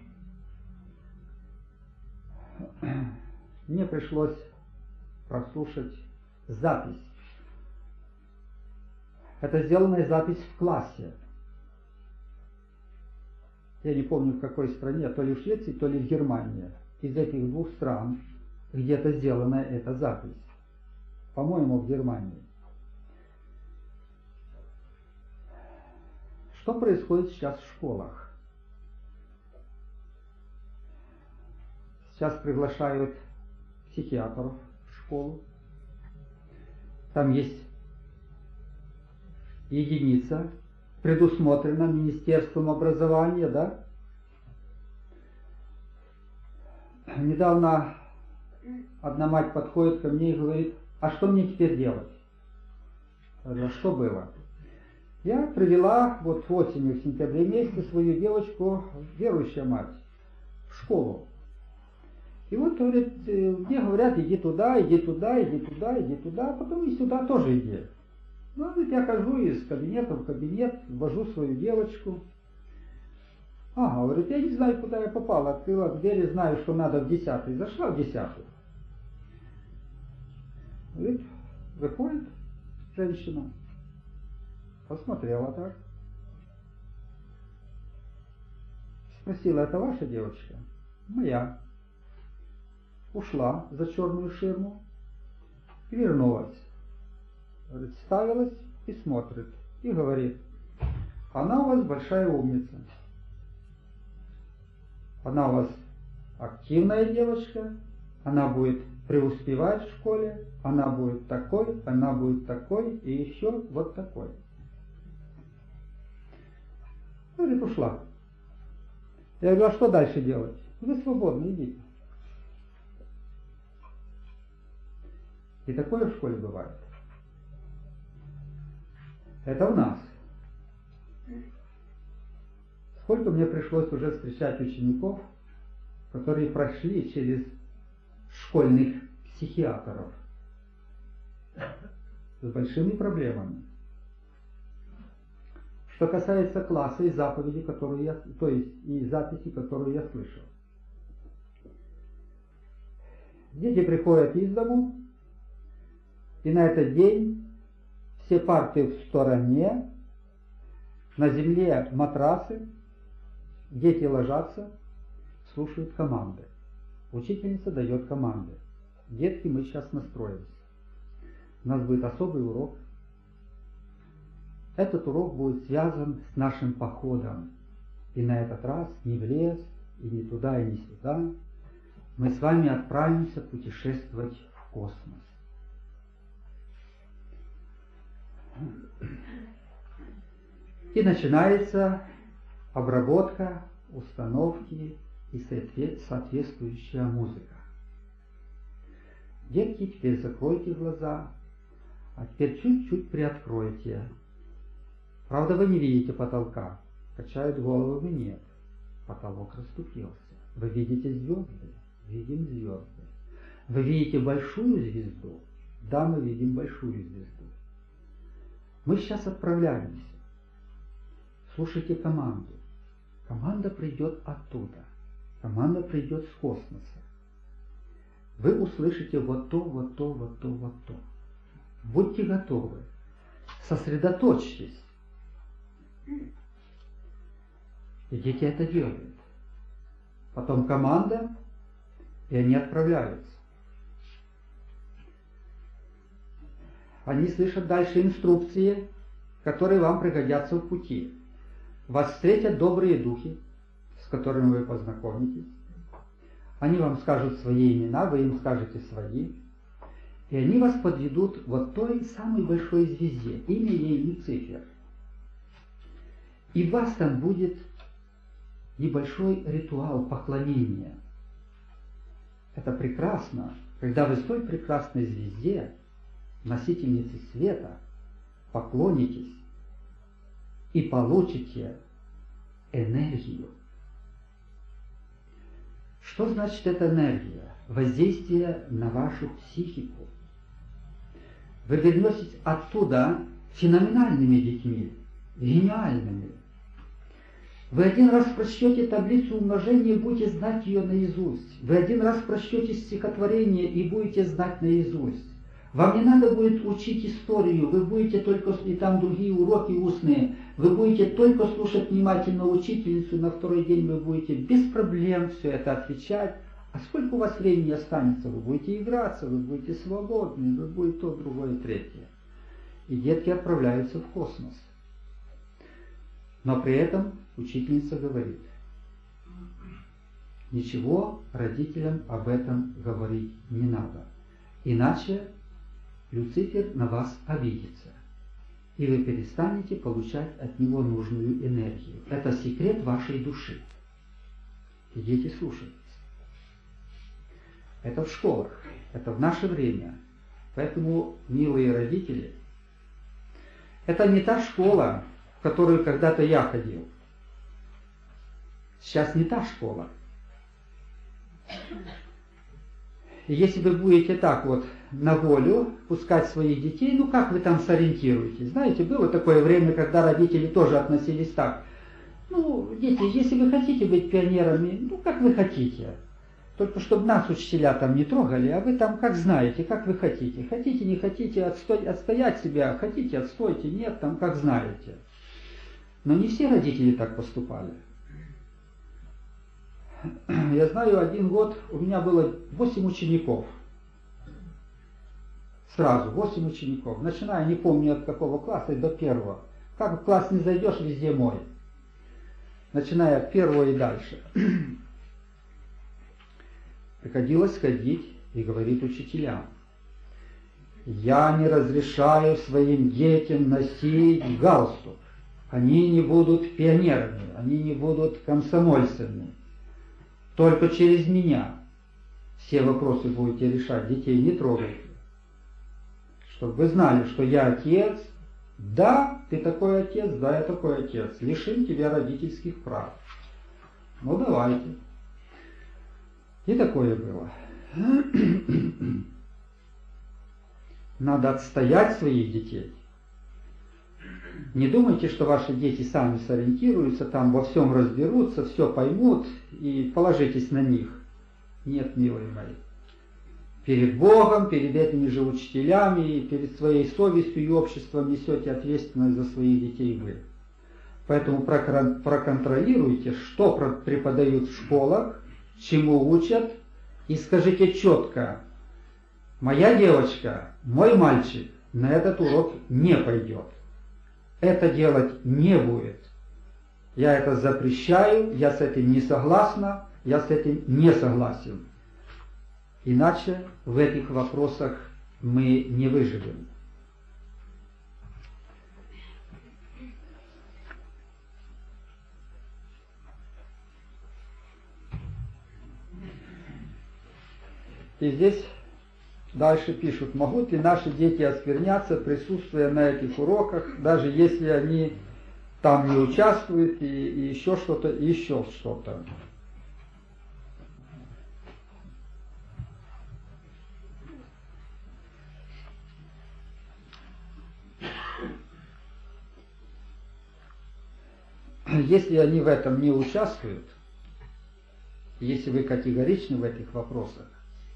Мне пришлось прослушать запись. Это сделанная запись в классе. Я не помню, в какой стране, то ли в Швеции, то ли в Германии. Из этих двух стран где-то сделана эта запись. По-моему, в Германии. Что происходит сейчас в школах? Сейчас приглашают психиатров в школу. Там есть единица, предусмотрена Министерством образования, да? Недавно одна мать подходит ко мне и говорит, а что мне теперь делать? Я говорю, а что было? Я привела вот осенью, в сентябре месяце свою девочку, верующая мать, в школу. И вот, говорит, мне говорят, иди туда, иди туда, иди туда, иди туда, а потом и сюда тоже иди. Ну, говорит, я хожу из кабинета в кабинет, ввожу свою девочку. А, говорит, я не знаю, куда я попала. Открыла дверь, знаю, что надо в десятый. Зашла в десятую. Говорит, выходит женщина. Посмотрела так. Спросила, это ваша девочка? Моя. Ушла за черную ширму и вернулась. Говорит, ставилась и смотрит. И говорит, она у вас большая умница. Она у вас активная девочка, она будет преуспевать в школе, она будет такой, она будет такой и еще вот такой. Говорит, ушла. Я говорю, а что дальше делать? Вы свободны, идите. И такое в школе бывает. Это у нас. Сколько мне пришлось уже встречать учеников, которые прошли через школьных психиатров с большими проблемами. Что касается класса и заповеди, которые я, то есть и записи, которые я слышал. Дети приходят из дому, и на этот день все парты в стороне, на земле матрасы, дети ложатся, слушают команды. Учительница дает команды. Детки, мы сейчас настроимся. У нас будет особый урок. Этот урок будет связан с нашим походом. И на этот раз не в лес, и не туда, и не сюда. Мы с вами отправимся путешествовать в космос. И начинается обработка, установки и соответствующая музыка. Детки, теперь закройте глаза, а теперь чуть-чуть приоткройте. Правда, вы не видите потолка. Качают головы, нет. Потолок расступился. Вы видите звезды? Видим звезды. Вы видите большую звезду? Да, мы видим большую звезду. Мы сейчас отправляемся. Слушайте команду. Команда придет оттуда. Команда придет с космоса. Вы услышите вот то, вот то, вот то, вот то. Будьте готовы. Сосредоточьтесь. И дети это делают. Потом команда, и они отправляются. Они слышат дальше инструкции, которые вам пригодятся в пути. Вас встретят добрые духи, с которыми вы познакомитесь. Они вам скажут свои имена, вы им скажете свои. И они вас подведут вот той самой большой звезде. Имя ей Люцифер. И у вас там будет небольшой ритуал поклонения. Это прекрасно, когда вы с той прекрасной звезде, носительнице света, поклонитесь и получите энергию. Что значит эта энергия? Воздействие на вашу психику. Вы вернетесь оттуда феноменальными детьми, гениальными. Вы один раз прочтете таблицу умножения и будете знать ее наизусть. Вы один раз прочтете стихотворение и будете знать наизусть. Вам не надо будет учить историю, вы будете только, и там другие уроки устные, вы будете только слушать внимательно учительницу, на второй день вы будете без проблем все это отвечать. А сколько у вас времени останется? Вы будете играться, вы будете свободны, вы будете то, другое, третье. И детки отправляются в космос. Но при этом учительница говорит, ничего родителям об этом говорить не надо. Иначе Люцифер на вас обидится, и вы перестанете получать от него нужную энергию. Это секрет вашей души. И дети слушаются. Это в школах, это в наше время. Поэтому, милые родители, это не та школа, в которую когда-то я ходил. Сейчас не та школа. И если вы будете так вот на волю пускать своих детей, ну как вы там сориентируетесь? Знаете, было такое время, когда родители тоже относились так. Ну, дети, если вы хотите быть пионерами, ну, как вы хотите. Только чтобы нас учителя там не трогали, а вы там как знаете, как вы хотите. Хотите, не хотите отсто... отстоять себя, хотите, отстойте, нет, там как знаете. Но не все родители так поступали. Я знаю, один год у меня было восемь учеников. Сразу, восемь учеников. Начиная, не помню от какого класса, до первого. Как в класс не зайдешь, везде мой. Начиная от первого и дальше. Приходилось ходить и говорить учителям: я не разрешаю своим детям носить галстук. Они не будут пионерами, они не будут комсомольцами. Только через меня все вопросы будете решать, детей не трогайте. Чтобы вы знали, что я отец, да, ты такой отец, да, я такой отец. Лишим тебя родительских прав. Ну давайте. И такое было. Надо отстоять своих детей. Не думайте, что ваши дети сами сориентируются, там во всем разберутся, все поймут и положитесь на них. Нет, милые мои. Перед Богом, перед этими же учителями, перед своей совестью и обществом несете ответственность за своих детей вы. Поэтому проконтролируйте, что преподают в школах, чему учат, и скажите четко: моя девочка, мой мальчик на этот урок не пойдет. Это делать не будет. Я это запрещаю, я с этим не согласна, я с этим не согласен. Иначе в этих вопросах мы не выживем. И здесь дальше пишут: могут ли наши дети оскверняться, присутствуя на этих уроках, даже если они там не участвуют и, и еще что-то, и еще что-то. Если они в этом не участвуют, если вы категоричны в этих вопросах,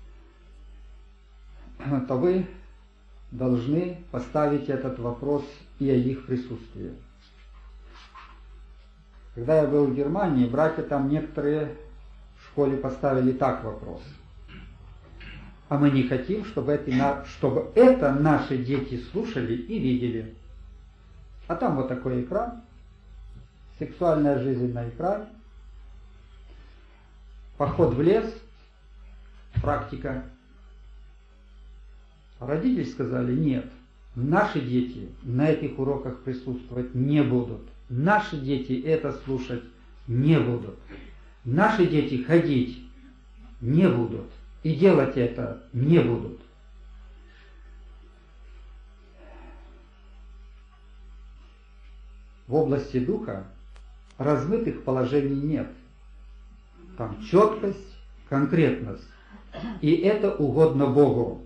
то вы должны поставить этот вопрос и о их присутствии. Когда я был в Германии, братья там некоторые в школе поставили так вопрос: а мы не хотим, чтобы это, чтобы это наши дети слушали и видели. А там вот такой экран, сексуальная жизнь на экране, поход в лес, практика. Родители сказали: нет, наши дети на этих уроках присутствовать не будут. Наши дети это слушать не будут. Наши дети ходить не будут. И делать это не будут. В области духа размытых положений нет. Там четкость, конкретность. И это угодно Богу.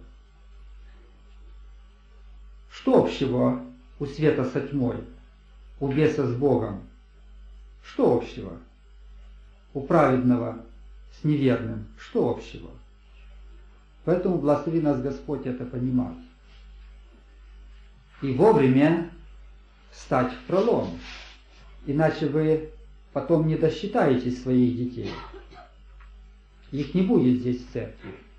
Что общего у света со тьмой, у беса с Богом? Что общего? У праведного с неверным? Что общего? Поэтому благослови нас Господь это понимать. И вовремя встать в пролом. Иначе вы потом не досчитаете своих детей. Их не будет здесь в церкви.